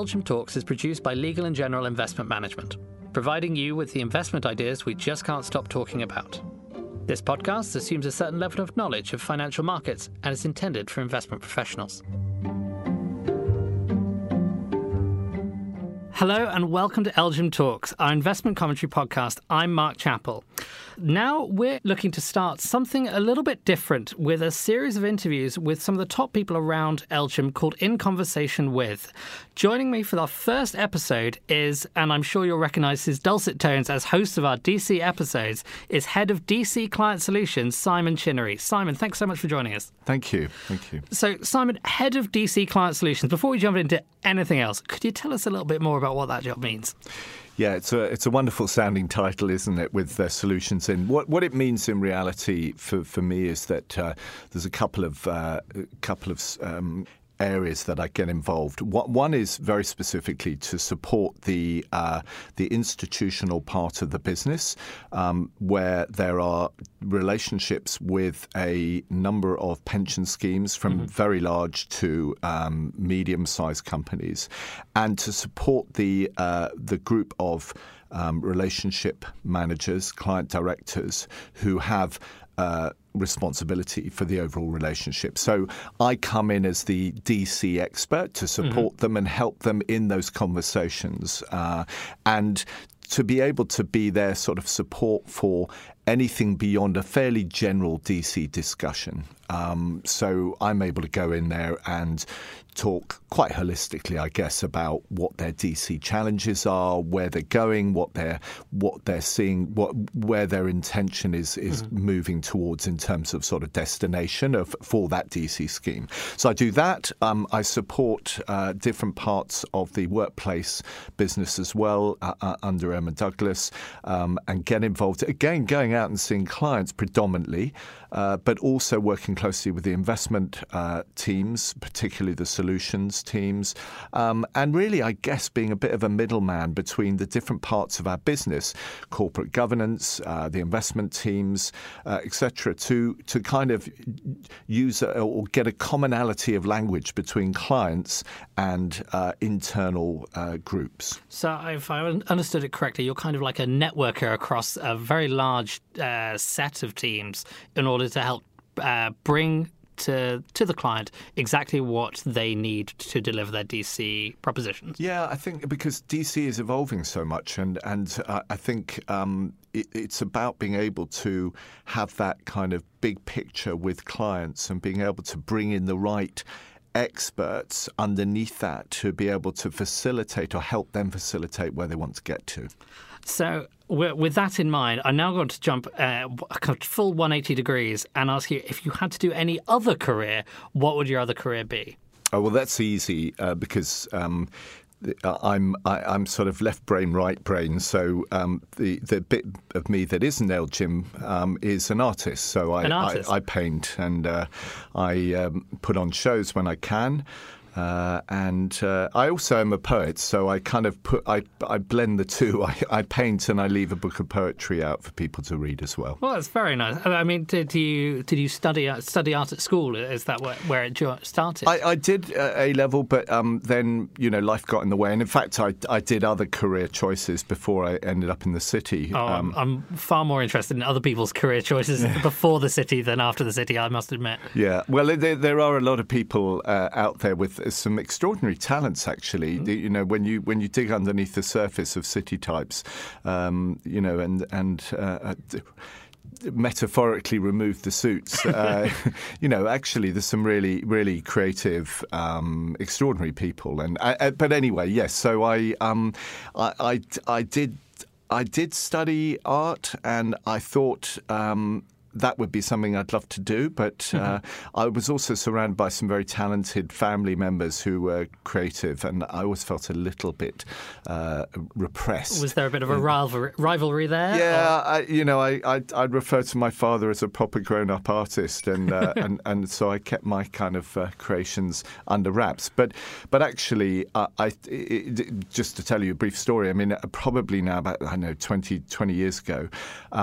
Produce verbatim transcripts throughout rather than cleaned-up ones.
Elgin Talks is produced by Legal and General Investment Management, providing you with the investment ideas we just can't stop talking about. This podcast assumes a certain level of knowledge of financial markets and is intended for investment professionals. Hello and welcome to Elgin Talks, our investment commentary podcast. I'm Mark Chappell. Now we're looking to start something a little bit different with a series of interviews with some of the top people around Elgin called In Conversation With. Joining me for our first episode is, and I'm sure you'll recognise his dulcet tones as host of our D C episodes, is Head of D C Client Solutions, Simon Chinnery. Simon, thanks so much for joining us. Thank you. Thank you. So, Simon, Head of D C Client Solutions, before we jump into anything else, could you tell us a little bit more about what that job means? Yeah, it's a it's a wonderful sounding title, isn't it, with uh, solutions in. What what it means in reality for, for me is that uh, there's a couple of uh, couple of um, areas that I get involved. One is very specifically to support the uh, the institutional part of the business, um, where there are relationships with a number of pension schemes from mm-hmm. very large to um, medium-sized companies, and to support the uh, the group of um, relationship managers, client directors who have Uh, responsibility for the overall relationship. So I come in as the D C expert to support mm-hmm. them and help them in those conversations, uh, and to be able to be their sort of support for anything beyond a fairly general D C discussion. Um, so I'm able to go in there and talk quite holistically, I guess, about what their D C challenges are, where they're going, what they're what they're seeing, what where their intention is is mm-hmm. moving towards in terms of sort of destination of for that D C scheme. So I do that. Um, I support uh, different parts of the workplace business as well uh, uh, under Emma Douglas, um, and get involved again, going out and seeing clients predominantly, uh, but also working closely with the investment uh, teams, particularly the solutions teams, um, and really, I guess, being a bit of a middleman between the different parts of our business, corporate governance, uh, the investment teams, uh, et cetera, to to kind of use a, or get a commonality of language between clients and uh, internal uh, groups. So, if I understood it correctly, you're kind of like a networker across a very large uh, set of teams in order to help uh, bring to to the client exactly what they need to deliver their D C propositions. Yeah, I think because D C is evolving so much, and and uh, I think um, it, it's about being able to have that kind of big picture with clients and being able to bring in the right experts underneath that to be able to facilitate or help them facilitate where they want to get to. So with that in mind, I'm now going to jump uh, a full one hundred eighty degrees and ask you, if you had to do any other career, what would your other career be? Oh, well, that's easy uh, because um, I'm I, I'm sort of left brain, right brain. So um, the the bit of me that isn't Elgin um, is an artist. So I an artist. I, I paint and uh, I um, put on shows when I can. Uh, and uh, I also am a poet, so I kind of put I, I blend the two. I, I paint and I leave a book of poetry out for people to read as well. Well, that's very nice. I mean, did you did you study study art at school? Is that where, where it started? I, I did uh, A level, but um, then you know life got in the way, and in fact, I I did other career choices before I ended up in the city. Oh, um, I'm, I'm far more interested in other people's career choices before the city than after the city, I must admit. Yeah, well, there, there are a lot of people uh, out there with some extraordinary talents, actually. Mm-hmm. You know, when you when you dig underneath the surface of city types, um, you know, and and uh, metaphorically remove the suits. Uh, you know, actually, there's some really really creative, um, extraordinary people. And uh, but anyway, yes. So I um, I, I I did I did study art, and I thought. Um, That would be something I'd love to do, but uh, mm-hmm. I was also surrounded by some very talented family members who were creative, and I always felt a little bit uh, repressed. Was there a bit of a rivalry, rivalry there? Yeah, I, you know, I, I I'd refer to my father as a proper grown-up artist, and uh, and and so I kept my kind of uh, creations under wraps. But but actually, uh, I it, just to tell you a brief story. I mean, probably now about I don't know twenty, twenty years ago, um,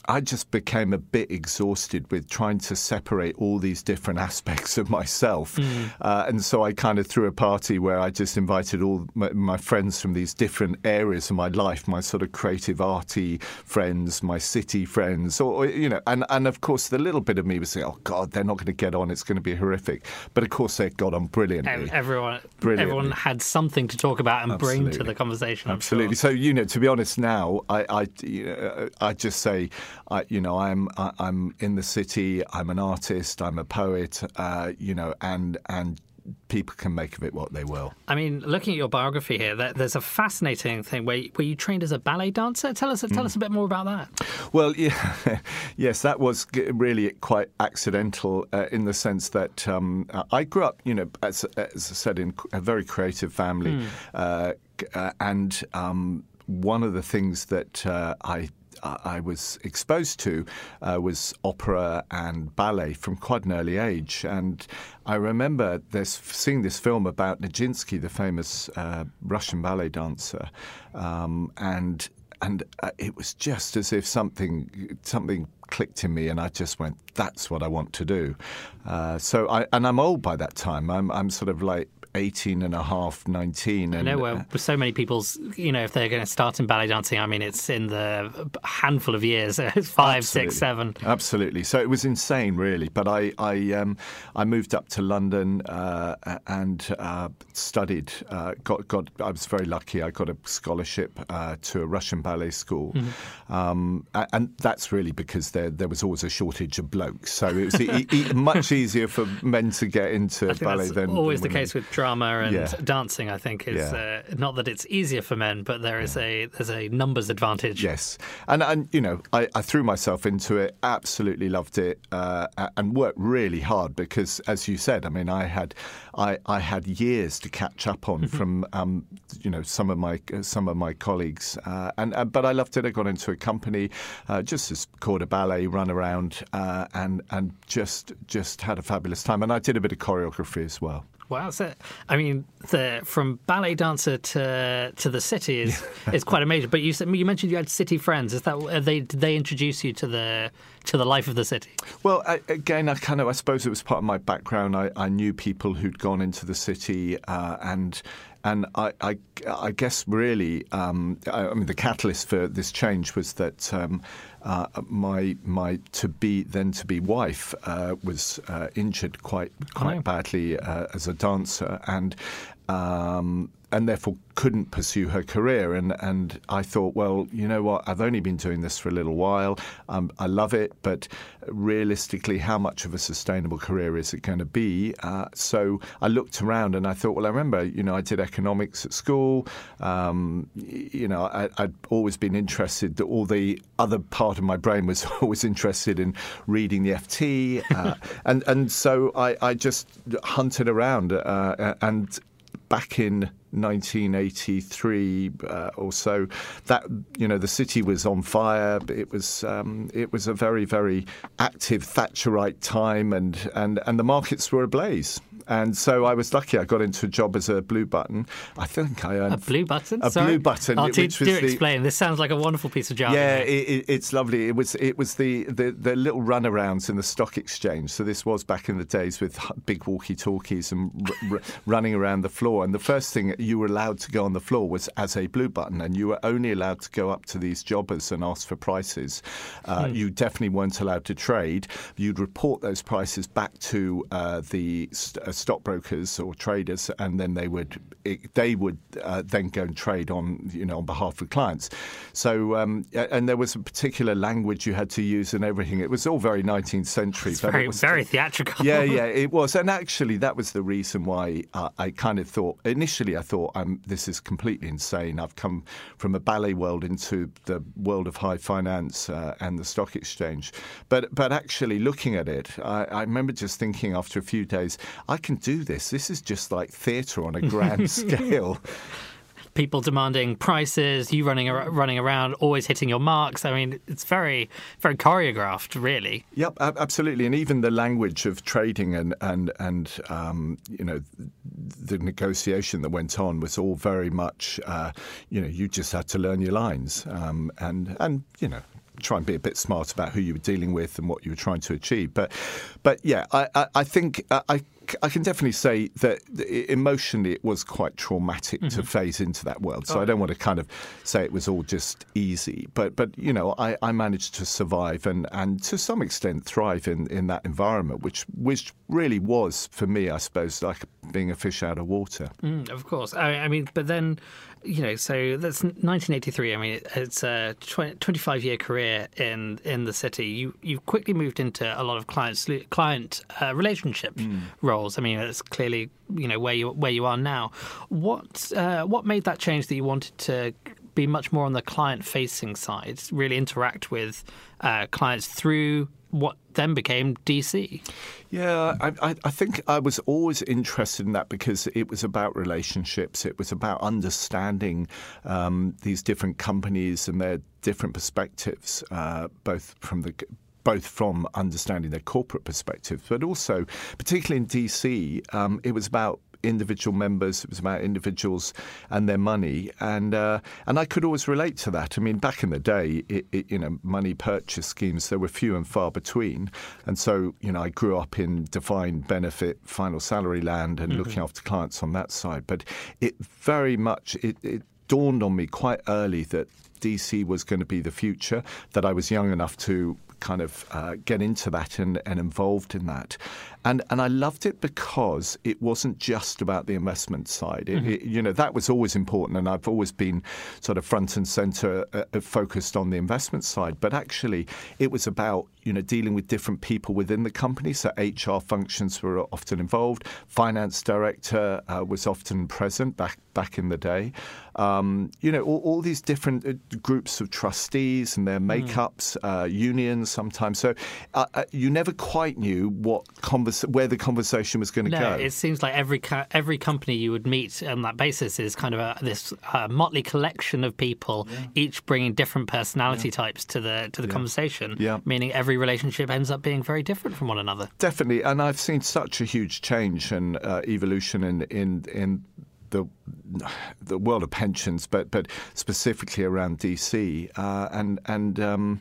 I just became a bit exhausted with trying to separate all these different aspects of myself. Mm. Uh, and so I kind of threw a party where I just invited all my, my friends from these different areas of my life, my sort of creative, arty friends, my city friends, or, or you know, and, and of course the little bit of me was saying, oh God, they're not going to get on, it's going to be horrific. But of course they got on brilliantly. Everyone, brilliantly. everyone had something to talk about and Absolutely. bring to the conversation. Absolutely. Sure. So, you know, to be honest now, I, I, you know, I just say, I, you know, I'm, I, I'm in the city, I'm an artist, I'm a poet, uh, you know, and, and people can make of it what they will. I mean, looking at your biography here, there's a fascinating thing where you, where you trained as a ballet dancer. Tell us, tell mm. us a bit more about that. Well, yeah, yes, that was really quite accidental uh, in the sense that um, I grew up, you know, as, as I said, in a very creative family, mm. uh, uh, and um, one of the things that uh, I I was exposed to uh, was opera and ballet from quite an early age. And I remember this, seeing this film about Nijinsky, the famous uh, Russian ballet dancer, um, and and uh, it was just as if something something clicked in me, and I just went, "That's what I want to do." Uh, so, I, and I'm old by that time. I'm I'm sort of like eighteen and a half, nineteen. And, I know where uh, so many people's, you know, if they're going to start in ballet dancing, I mean, it's in the handful of years, five, absolutely. six, seven. Absolutely. So it was insane, really. But I I, um, I moved up to London uh, and uh, studied. Uh, got got. I was very lucky. I got a scholarship uh, to a Russian ballet school, mm-hmm. um, and that's really because there there was always a shortage of blokes. So it was e- e- much easier for men to get into I think ballet that's than always than the case with drama and yeah. dancing. I think is yeah. uh, not that it's easier for men, but there is yeah. a there's a numbers advantage. Yes, and and you know I, I threw myself into it, absolutely loved it, uh, and worked really hard because, as you said, I mean I had I, I had years to catch up on from um, you know some of my some of my colleagues, uh, and uh, but I loved it. I got into a company uh, just as corps de ballet, run around, uh, and and just just had a fabulous time, and I did a bit of choreography as well. Wow, so I mean, the, from ballet dancer to to the city is is quite amazing. But you said, you mentioned you had city friends. Is that are they did they introduce you to the to the life of the city? Well, I, again, I kind of I suppose it was part of my background. I, I knew people who'd gone into the city, uh, and and I, I I guess really, um, I, I mean, the catalyst for this change was that. Um, Uh, my my to be then to be wife uh, was uh, injured quite quite oh. badly uh, as a dancer, and um, and therefore couldn't pursue her career. And and I thought, well, you know what? I've only been doing this for a little while. Um, I love it, but realistically, how much of a sustainable career is it going to be? Uh, so I looked around and I thought, well, I remember, you know, I did economics at school. Um, you know, I, I'd always been interested. All the other part of my brain was always interested in reading the F T, uh, and and so I, I just hunted around, uh, and back in nineteen eighty-three uh, or so, that you know the city was on fire. It was um, it was a very very active Thatcherite time, and and and the markets were ablaze. And so I was lucky. I got into a job as a blue button. I think I earned a blue button. A Sorry? blue button. Oh, which do was do the, explain. This sounds like a wonderful piece of jargon. Yeah, it, it, it's lovely. It was it was the, the, the little runarounds in the stock exchange. So this was back in the days with big walkie-talkies and r- r- running around the floor. And the first thing you were allowed to go on the floor was as a blue button, and you were only allowed to go up to these jobbers and ask for prices. Uh, hmm. You definitely weren't allowed to trade. You'd report those prices back to uh, the st- uh, stockbrokers or traders, and then they would it, they would uh, then go and trade on you know on behalf of clients. So um, and there was a particular language you had to use and everything. It was all very nineteenth century. It's but very it was, very theatrical. Yeah, yeah, it was. And actually, that was the reason why uh, I kind of thought initially I thought um, this is completely insane. I've come from a ballet world into the world of high finance uh, and the stock exchange. But but actually, looking at it, I, I remember just thinking after a few days, I can do this. This is just like theatre on a grand scale. People demanding prices, you running ar- running around, always hitting your marks. I mean, it's very, very choreographed, really. Yep, absolutely. And even the language of trading and and and um, you know the negotiation that went on was all very much uh, you know you just had to learn your lines um, and and you know. try and be a bit smart about who you were dealing with and what you were trying to achieve. But, but yeah, I, I, I think uh, I. I can definitely say that emotionally it was quite traumatic mm-hmm. to phase into that world. So oh. I don't want to kind of say it was all just easy. But, but you know, I, I managed to survive and, and to some extent thrive in, in that environment, which which really was, for me, I suppose, like being a fish out of water. Mm, of course. I, I mean, but then, you know, so that's nineteen eighty-three. I mean, it's a twenty-five-year career in, in the city. You, you've quickly moved into a lot of client, client uh, relationship mm. roles. I mean, it's clearly, you know, where you where you are now. What uh, what made that change that you wanted to be much more on the client-facing side, really interact with uh, clients through what then became D C? Yeah, I, I think I was always interested in that because it was about relationships. It was about understanding um, these different companies and their different perspectives, uh, both from the both from understanding their corporate perspective, but also, particularly in D C, um, it was about individual members. It was about individuals and their money, and uh, and I could always relate to that. I mean, back in the day, it, it, you know, money purchase schemes, there were few and far between, and so you know, I grew up in defined benefit, final salary land, and mm-hmm. looking after clients on that side. But it very much it, it dawned on me quite early that D C was going to be the future. That I was young enough to kind of uh, get into that and, and involved in that. And and I loved it because it wasn't just about the investment side. It, mm-hmm. it, you know, that was always important, and I've always been sort of front and centre uh, focused on the investment side. But actually, it was about, you know, dealing with different people within the company. So H R functions were often involved. Finance director uh, was often present back back in the day. Um, you know, all, all these different uh, groups of trustees and their makeups, mm. uh, unions sometimes. So uh, uh, you never quite knew what convers- where the conversation was going to no, go. It seems like every co- every company you would meet on that basis is kind of a, this uh, motley collection of people, yeah. each bringing different personality yeah. types to the to the yeah. conversation. Yeah. Meaning every relationship ends up being very different from one another. Definitely, and I've seen such a huge change and uh, evolution in in in. the the world of pensions, but but specifically around D C, uh, and and um,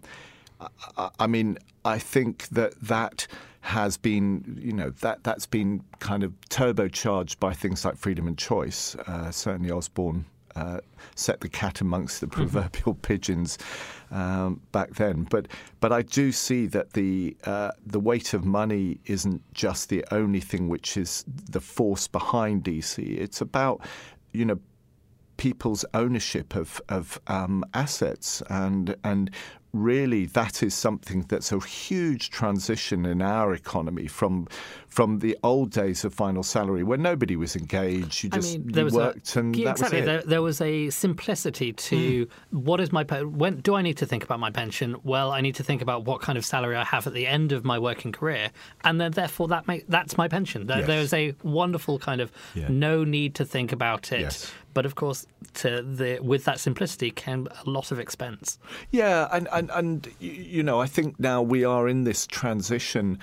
I, I mean, I think that that has been, you know, that that's been kind of turbocharged by things like freedom and choice. Uh, certainly, Osborne uh, set the cat amongst the proverbial mm-hmm. pigeons um, back then. But but I do see that the uh, the weight of money isn't just the only thing which is the force behind D C. It's about, you know, people's ownership of of um, assets, and and really that is something that's a huge transition in our economy from from the old days of final salary, where nobody was engaged. You just I mean, you worked, a, and yeah, that exactly. was it. There, there was a simplicity to mm. what is my when do I need to think about my pension? Well, I need to think about what kind of salary I have at the end of my working career, and then therefore that make, that's my pension. There, yes. there is a wonderful kind of yeah. no need to think about it. Yes. But of course, to the, with that simplicity came a lot of expense. Yeah, and, and, and you know, I think now we are in this transition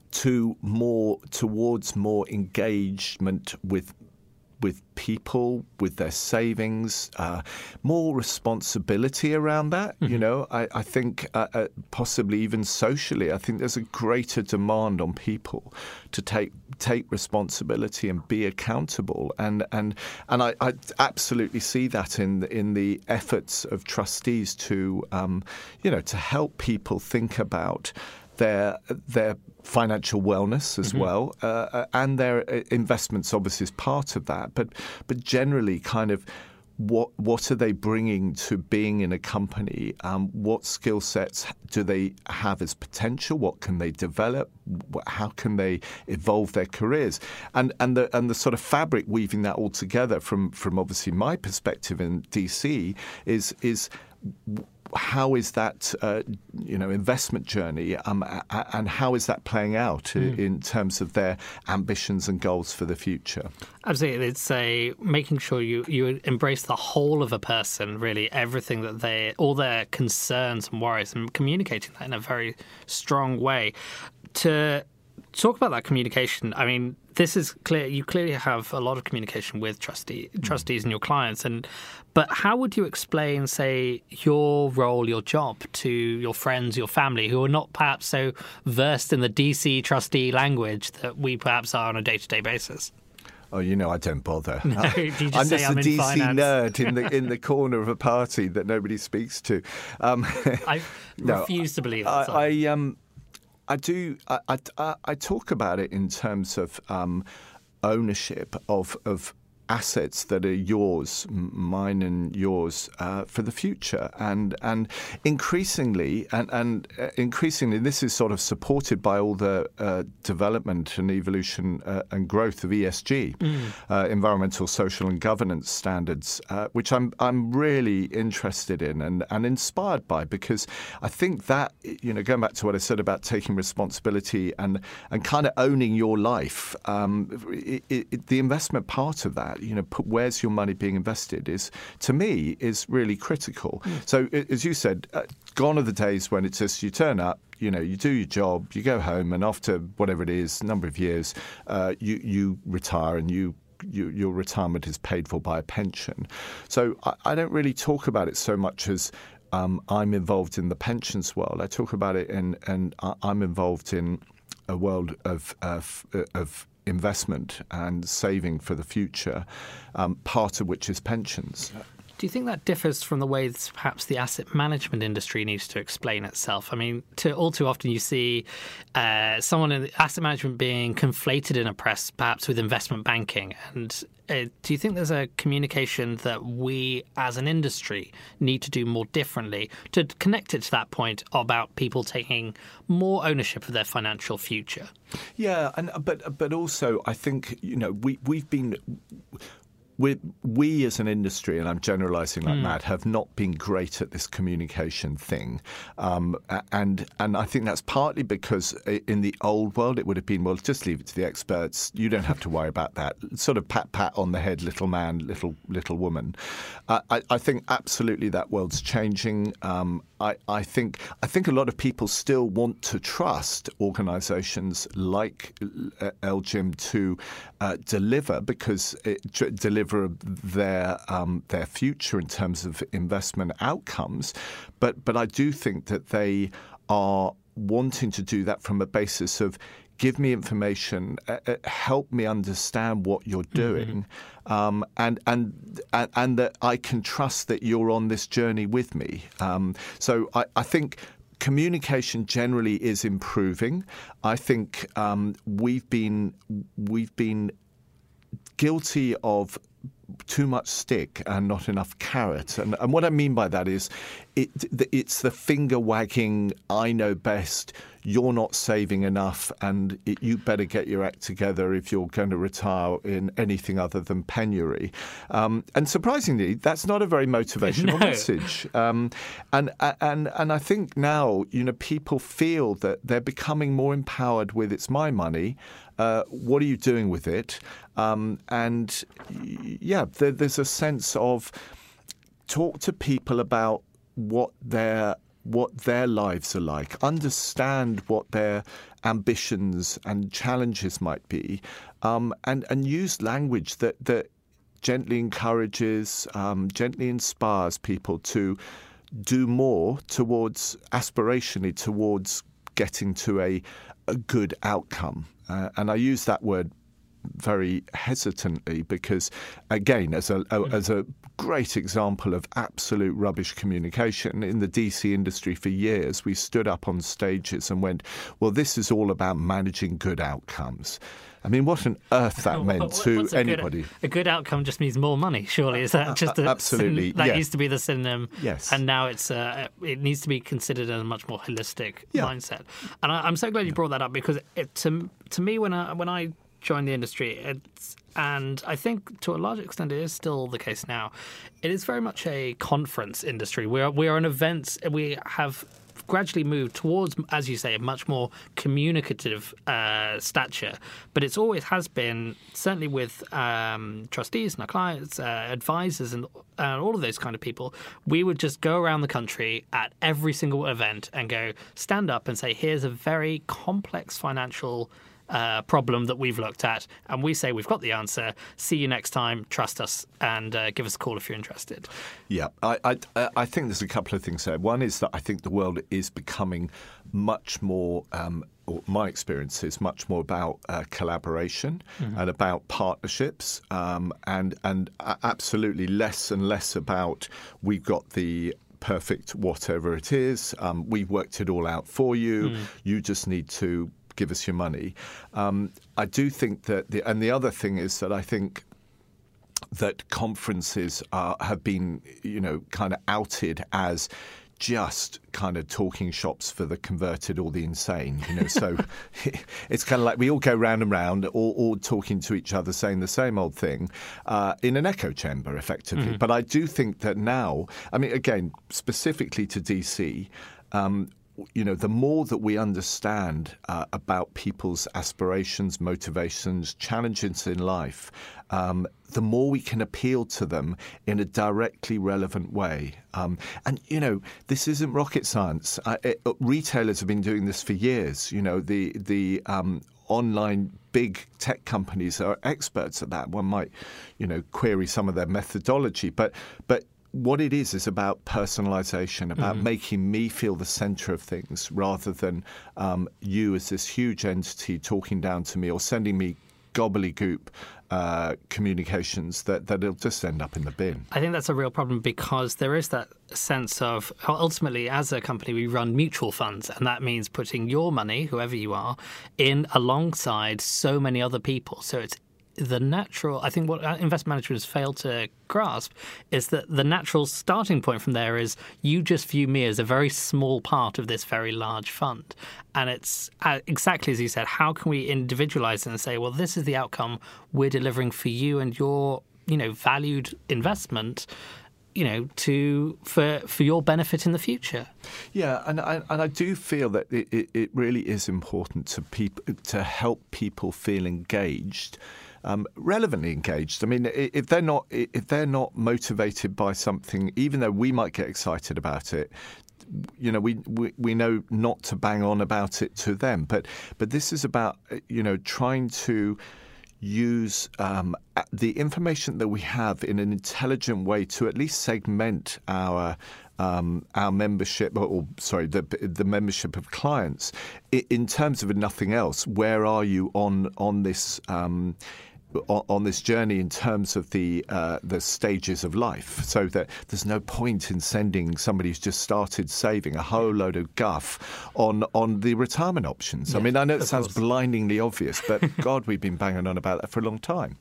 to more towards more engagement with with people, with their savings, uh, more responsibility around that. Mm-hmm. You know, I, I think uh, uh, possibly even socially, I think there's a greater demand on people to take take responsibility and be accountable. And and and I, I absolutely see that in in the efforts of trustees to um, you know to help people think about their their financial wellness as mm-hmm. well, uh, and their investments obviously is part of that. But but generally, kind of what what are they bringing to being in a company? Um, what skill sets do they have as potential? What can they develop? How can they evolve their careers? And and the and the sort of fabric weaving that all together from from obviously my perspective in D C is is. How is that, uh, you know, investment journey, um, and how is that playing out mm. in terms of their ambitions and goals for the future? Absolutely, it's a making sure you, you embrace the whole of a person, really, everything that they, all their concerns and worries, and communicating that in a very strong way. To Talk about that communication. I mean, this is clear. You clearly have a lot of communication with trustee, trustees and your clients. And but how would you explain, say, your role, your job to your friends, your family, who are not perhaps so versed in the D C trustee language that we perhaps are on a day-to-day basis? Oh, you know, I don't bother. No, you just I'm say just I'm a in D C finance. nerd in the in the corner of a party that nobody speaks to. Um, I no, refuse to believe that. I, I um. I do. I, I, I talk about it in terms of um, ownership of of assets that are yours, mine and yours, uh, for the future, and and increasingly and and uh, increasingly, this is sort of supported by all the uh, development and evolution uh, and growth of E S G, mm. uh, environmental, social, and governance standards, uh, which I'm I'm really interested in and, and inspired by, because I think that, you know, going back to what I said about taking responsibility and and kind of owning your life, um, it, it, the investment part of that. You know, put, where's your money being invested is, to me, is really critical. Mm. So, as you said, uh, gone are the days when it's just you turn up, you know, you do your job, you go home, and after whatever it is, number of years, uh, you you retire and you. You, your retirement is paid for by a pension. So I, I don't really talk about it so much as um, I'm involved in the pensions world. I talk about it in, and I'm involved in a world of uh, of investment and saving for the future, um, part of which is pensions. Do you think that differs from the way that perhaps the asset management industry needs to explain itself? I mean, to, all too often you see uh, someone in asset management being conflated in a press, perhaps with investment banking. And uh, do you think there's a communication that we as an industry need to do more differently to connect it to that point about people taking more ownership of their financial future? Yeah, and but but also I think, you know, we we've been. We, we as an industry, and I'm generalising like mm. mad, have not been great at this communication thing. Um, and and I think that's partly because in the old world it would have been, well, just leave it to the experts. You don't have to worry about that. Sort of pat, pat on the head, little man, little little woman. Uh, I, I think absolutely that world's changing. Um, I, I think I think a lot of people still want to trust organisations like L G I M to uh, deliver, because it tr- deliver their um, their future in terms of investment outcomes. But but I do think that they are wanting to do that from a basis of give me information, uh, uh, help me understand what you're doing, mm-hmm. um, and, and and and that I can trust that you're on this journey with me. Um, so I, I think communication generally is improving. I think um, we've been we've been guilty of too much stick and not enough carrot. And, and what I mean by that is it, it's the finger wagging, I know best, you're not saving enough, and it, you better get your act together if you're going to retire in anything other than penury. Um, and surprisingly, that's not a very motivational no. message. Um, and, and, and I think now, you know, people feel that they're becoming more empowered with it's my money. Uh, what are you doing with it? Um, and yeah, there, there's a sense of talk to people about what their what their lives are like, understand what their ambitions and challenges might be, um, and and use language that that gently encourages, um, gently inspires people to do more towards aspirationally towards getting to a a good outcome. Uh, and I use that word very hesitantly because, again, as a, a as a great example of absolute rubbish communication in the D C industry for years, we stood up on stages and went, well, this is all about managing good outcomes. I mean, what on earth that meant What's to a anybody? Good, a good outcome just means more money, surely. Is that just a, absolutely? That yeah. used to be the synonym, yes. And now it's uh, it needs to be considered in a much more holistic yeah. mindset. And I, I'm so glad you yeah. brought that up because it, to to me, when I when I joined the industry, it's, and I think to a large extent it is still the case now, it is very much a conference industry. We are we are an events. We have gradually moved towards, as you say, a much more communicative uh, stature. But it's always has been, certainly with um, trustees and our clients, uh, advisors and uh, all of those kind of people, we would just go around the country at every single event and go stand up and say, here's a very complex financial uh, problem that we've looked at, and we say we've got the answer. See you next time. Trust us, and uh, give us a call if you're interested. Yeah, I, I, I think there's a couple of things there. One is that I think the world is becoming much more, um, or my experience is much more about uh, collaboration mm-hmm. and about partnerships, um, and and absolutely less and less about we've got the perfect whatever it is. Um, we've worked it all out for you. Mm. You just need to give us your money. Um, I do think that, the, and the other thing is that I think that conferences uh, have been, you know, kind of outed as just kind of talking shops for the converted or the insane, you know. So it's kind of like we all go round and round, all, all talking to each other, saying the same old thing uh, in an echo chamber, effectively. Mm-hmm. But I do think that now, I mean, again, specifically to D C, um, you know, the more that we understand uh, about people's aspirations, motivations, challenges in life, um, the more we can appeal to them in a directly relevant way. Um, and, you know, this isn't rocket science. Uh, it, uh, retailers have been doing this for years. You know, the, the um, online big tech companies are experts at that. One might, you know, query some of their methodology, but but what it is is about personalization, about mm-hmm. making me feel the center of things rather than um, you as this huge entity talking down to me or sending me gobbledygook uh, communications that, that'll just end up in the bin. I think that's a real problem because there is that sense of ultimately as a company we run mutual funds, and that means putting your money, whoever you are, in alongside so many other people. So it's the natural, I think what investment managers fail to grasp is that the natural starting point from there is you just view me as a very small part of this very large fund. And it's uh, exactly as you said, how can we individualize it and say, well, this is the outcome we're delivering for you and your, you know, valued investment, you know, to for for your benefit in the future. Yeah, and I, and I do feel that it, it, it really is important to people to help people feel engaged. Um, relevantly engaged. I mean, if they're not if they're not motivated by something, even though we might get excited about it, you know, we, we we know not to bang on about it to them. But but this is about, you know, trying to use um, the information that we have in an intelligent way to at least segment our um, our membership, or, or sorry, the the membership of clients in terms of nothing else. Where are you on on this? Um, on this journey in terms of the uh, the stages of life, so that there's no point in sending somebody who's just started saving a whole load of guff on on the retirement options. Yes, I mean, I know it sounds course. blindingly obvious, but God, we've been banging on about that for a long time.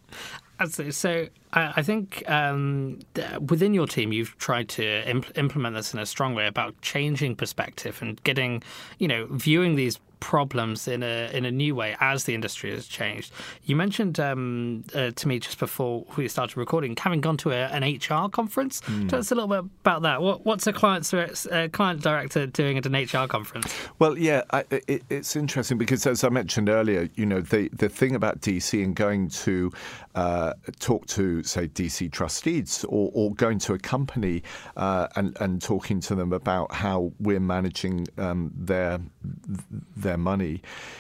So I think um, within your team, you've tried to imp- implement this in a strong way about changing perspective and getting, you know, viewing these problems in a in a new way as the industry has changed. You mentioned um, uh, to me just before we started recording, having gone to a, an H R conference. Mm. Tell us a little bit about that. What, what's a client uh, client director doing at an H R conference? Well, yeah, I, it, it's interesting because, as I mentioned earlier, you know, the the thing about D C and going to uh, talk to, say, D C trustees or, or going to a company uh, and and talking to them about how we're managing um, their their money.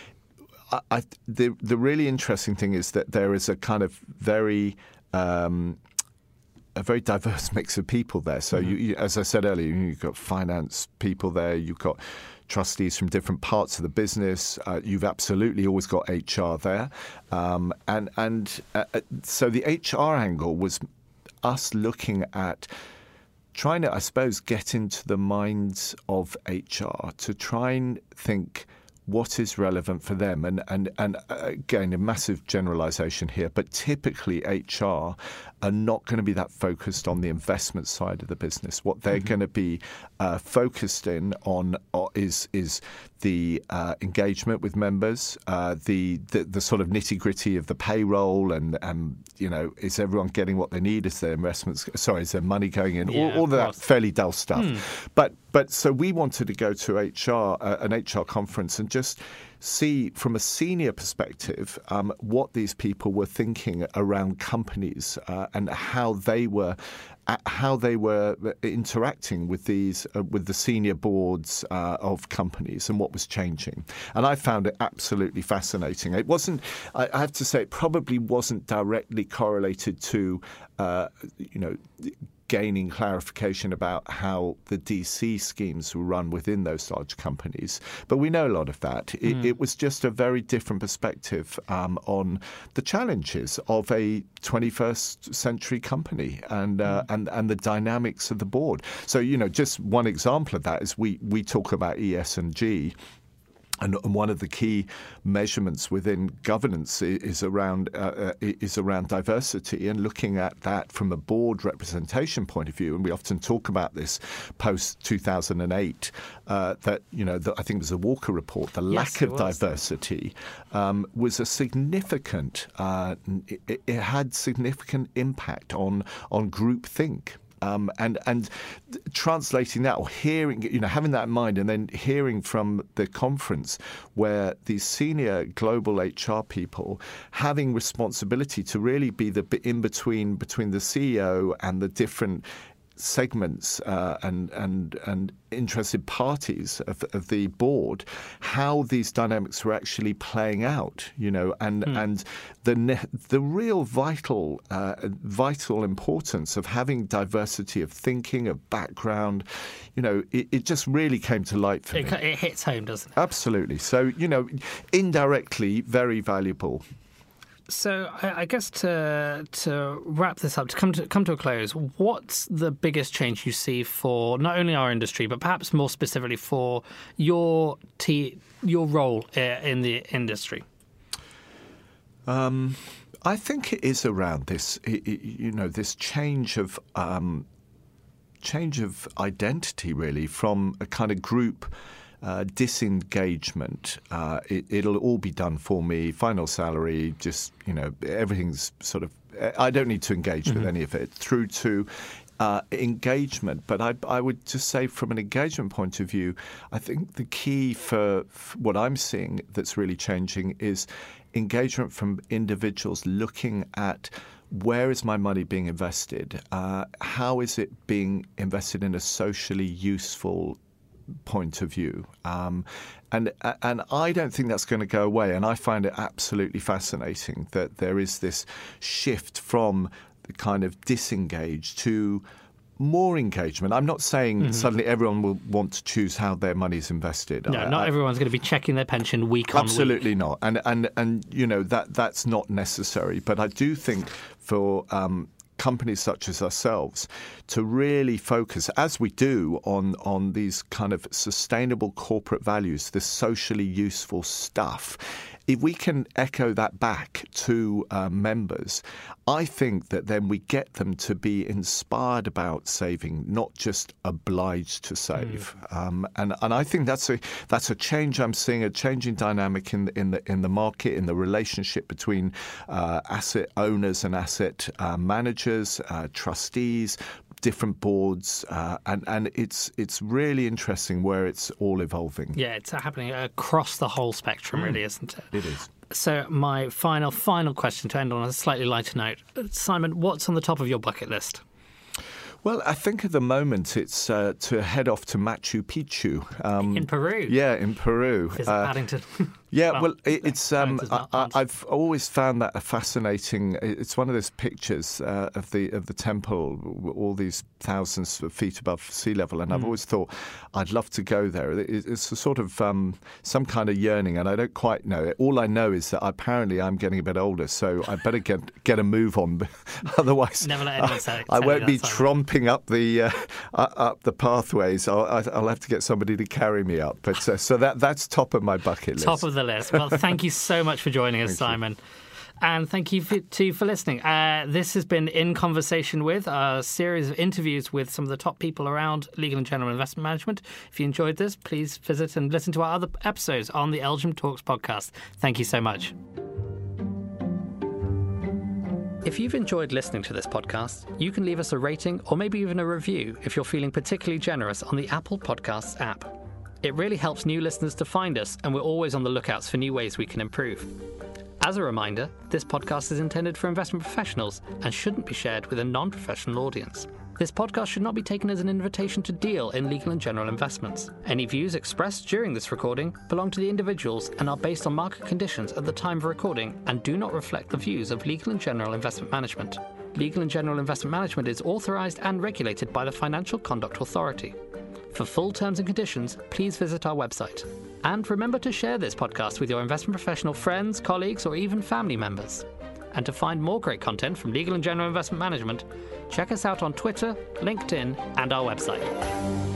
I, I, the the really interesting thing is that there is a kind of very um, a very diverse mix of people there. So, mm-hmm. you, you, as I said earlier, you've got finance people there, you've got trustees from different parts of the business. Uh, you've absolutely always got H R there, um, and and uh, so the H R angle was us looking at trying to, I suppose, get into the minds of H R to try and think what is relevant for them. And, and, and again, a massive generalization here, but typically H R are not going to be that focused on the investment side of the business. What they're mm-hmm. going to be uh, focused in on uh, is is the uh, engagement with members, uh, the, the the sort of nitty gritty of the payroll, and and you know, is everyone getting what they need? Is their investments? Sorry, is their money going in? Yeah, all all of that fairly dull stuff. Mm. But but so we wanted to go to H R, uh, an H R conference, and just see from a senior perspective um, what these people were thinking around companies uh, and how they were uh, how they were interacting with these uh, with the senior boards uh, of companies and what was changing. And I found it absolutely fascinating. It wasn't, I have to say, it probably wasn't directly correlated to uh, you know. gaining clarification about how the D C schemes were run within those large companies. But we know a lot of that. It, mm. it was just a very different perspective um, on the challenges of a twenty-first century company and, uh, mm. and and the dynamics of the board. So, you know, just one example of that is we, we talk about E S G. And one of the key measurements within governance is around uh, is around diversity and looking at that from a board representation point of view. And we often talk about this post two thousand eight. Uh, that you know, the, I think it was the Walker report. The yes, lack of was. diversity um, was a significant. Uh, it, it had significant impact on on groupthink. Um, and and translating that or hearing, you know, having that in mind and then hearing from the conference where these senior global H R people having responsibility to really be the in-between between the C E O and the different segments uh, and and and interested parties of, of the board, how these dynamics were actually playing out, you know, and mm. and the ne- the real vital uh, vital importance of having diversity of thinking, of background, you know, it, it just really came to light for it, me. It hits home, doesn't it? Absolutely. So, you know, indirectly very valuable. So I, I guess to to wrap this up, to come to come to a close, what's the biggest change you see for not only our industry, but perhaps more specifically for your t- your role in the industry? Um, I think it is around this, you know, this change of um, change of identity, really, from a kind of group. Uh, disengagement. Uh, it, it'll all be done for me. Final salary, just, you know, everything's sort of. I don't need to engage mm-hmm. with any of it. Through to uh, engagement, but I, I would just say, from an engagement point of view, I think the key for, for what I'm seeing that's really changing is engagement from individuals looking at. Where is my money being invested? Uh, how is it being invested in a socially useful point of view, um, and and I don't think that's going to go away. And I find it absolutely fascinating that there is this shift from the kind of disengaged to more engagement. I'm not saying mm-hmm. suddenly everyone will want to choose how their money is invested. No, I, not I, everyone's going to be checking their pension week on week. Absolutely not. And and and you know that that's not necessary. But I do think for um, companies such as ourselves to really focus, as we do, on on these kind of sustainable corporate values, this socially useful stuff. If we can echo that back to uh, members, I think that then we get them to be inspired about saving, not just obliged to save. Mm. Um, and and I think that's a that's a change I'm seeing, a changing dynamic in the, in the in the market, in the relationship between uh, asset owners and asset uh, managers, uh, trustees, different boards, uh, and and it's it's really interesting where it's all evolving. Yeah, it's happening across the whole spectrum, mm. really, isn't it? It is. So my final, final question to end on a slightly lighter note. Simon, what's on the top of your bucket list? Well, I think at the moment it's uh, to head off to Machu Picchu. Um, in Peru? Yeah, in Peru. Visit uh, Paddington. Yeah, well, well it, it's. Um, I, I've always found that a fascinating. It's one of those pictures uh, of the of the temple, all these thousands of feet above sea level, and mm. I've always thought I'd love to go there. It's a sort of um, some kind of yearning, and I don't quite know it. All I know is that apparently I'm getting a bit older, so I better get get a move on. Otherwise, never let anyone say, I, I won't be tromping up the uh, up the pathways. I'll, I'll have to get somebody to carry me up. But uh, so that that's top of my bucket list. Top of the list. Well, thank you so much for joining us, Simon. You. And thank you for, to you for listening. Uh, this has been In Conversation With, a series of interviews with some of the top people around legal and general investment management. If you enjoyed this, please visit and listen to our other episodes on the Elgin Talks podcast. Thank you so much. If If you've enjoyed listening to this podcast, you can leave us a rating or maybe even a review if you're feeling particularly generous on the Apple Podcasts app. It really helps new listeners to find us, and we're always on the lookouts for new ways we can improve. As a reminder, this podcast is intended for investment professionals and shouldn't be shared with a non-professional audience. This podcast should not be taken as an invitation to deal in legal and general investments. Any views expressed during this recording belong to the individuals and are based on market conditions at the time of recording and do not reflect the views of Legal and General Investment Management. Legal and General Investment Management is authorised and regulated by the Financial Conduct Authority. For full terms and conditions, please visit our website. And remember to share this podcast with your investment professional friends, colleagues, or even family members. And to find more great content from Legal and General Investment Management, check us out on Twitter, LinkedIn, and our website.